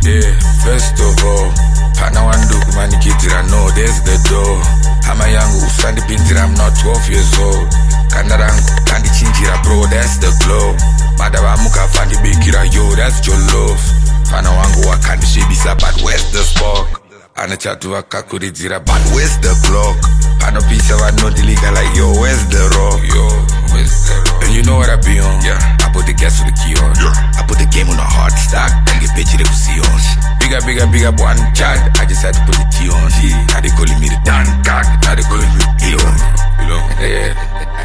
Yeah, first of all, pana wanduku manikitira, no, there's the door. Hama yangu usandipinzira, I'm not 12 years old. Kanda rangu kandichinjira, bro, that's the glow. Madaba muka fandibikira, yo, that's your love. Pana wangu wakandishibisa, but where's the spark? Anachatu wakakuridzira, but where's the clock? Pano pisa vanodilika like, yo, where's the rock? Yo, where's the rock? And you know what I be on? Yeah, I put the gas with the key on. Yeah, I put the game on a hard stack and get paid to the on. Bigger one child, I just had to put the T on. Now they calling me the Dan Gag, now they calling me Elon. Yeah.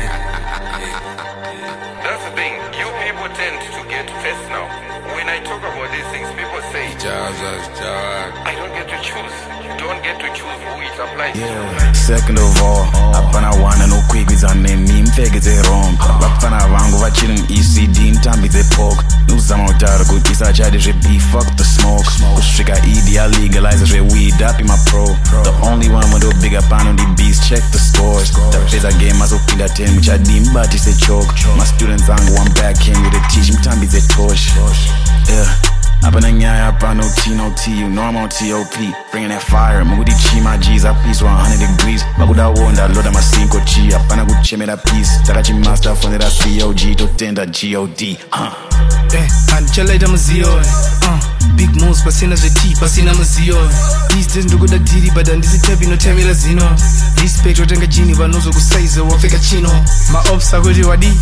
That's the thing, you people tend to get first now. When I talk about these things, people say, I don't get to choose. You don't get to choose who it applies to. Second of all, apana wana no quick with a name, mfegeze wrong. Bapana vangu vachilin ECD, ntambi ze pork. Nuzama utara kutisa chadi je beef, fuck the smoke. Kustrika ED, I legalize je weed up in my pro. The only one with a big up on the beast, check the scores. The pesa game as opinda 10, which I deem but it's a choke. My students angu one back came with a teach, mtambi ze torch. Yeah. Apana nyaya, apana no T, you know I'm on TOP. Bringing that fire, Mugudi chi, my G's, I peace 100 degrees. Maguda wonda, loda my 5 chi, apana guche me da peace. Takachi master, phone da COG, to tenda GOD. Anjala ida mzio. Big moves, pasina zeti, pasina mzio. These days ndugu da diri, but and this is tebi no temi la zino. Respect watenga jini, wanozo kusaiza, wafeka chino. Ma ops agodi wadi.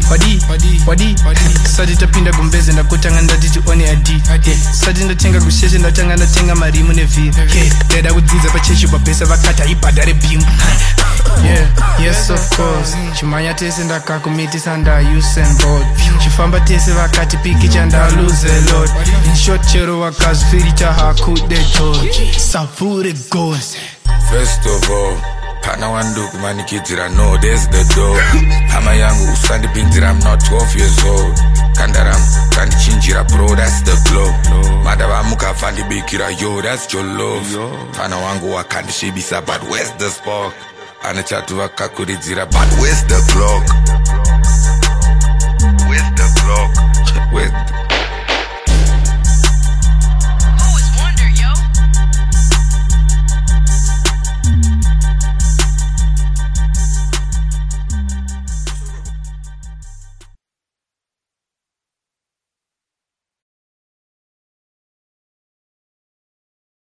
Sadi tapinda gumbeze, ndakutanga ndaditi oni adi. Sadi ndatenga kusheshe, ndatanga ndatenga marimu nevi. Deda kudziza pacheshi, papesa vakata ipadare bimu. Yes of course. Chimanya tese ndakakumiti sanda Usain Bolt. Chifamba tese vakati piki chanda lose a lot. In short chero wakazviri chahakude to. Savure goes. First of all, pana wanduku manikitira, no, there's the door. Hama yangu usandipinzira, I'm not 12 years old. Kanda rangu kandichinjira, bro, that's the glow. Madaba muka fandibikira, yo, that's your love. Pana wangu wakandishibisa, but where's the spark? Anachatu wakakuridzira, but where's the clock? Where's the clock? Where's the